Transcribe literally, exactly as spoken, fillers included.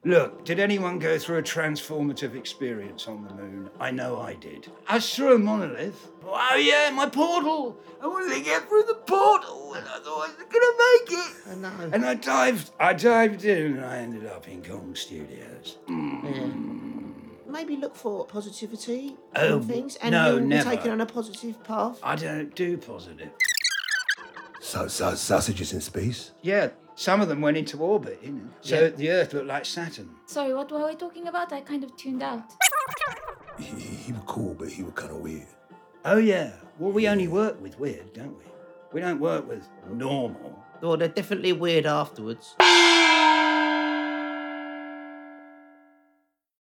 Look, did anyone go through a transformative experience on the moon? I know I did. I saw a monolith. Oh yeah, my portal! I wanted to get through the portal and I thought I was gonna make it. I know. And I dived, I dived in and I ended up in Kong Studios. Mm. Yeah. Maybe look for positivity Oh, and things, and no, you'll be never. taken on a positive path. I don't do positive. So, so, sausages in space? Yeah, some of them went into orbit, you know. So Yeah. the Earth looked like Saturn. Sorry, what were we talking about? I kind of tuned out. He, he, he was cool, but he was kind of weird. Oh yeah. Well, we only work with weird, don't we? We don't work with normal. Well, they're definitely weird afterwards.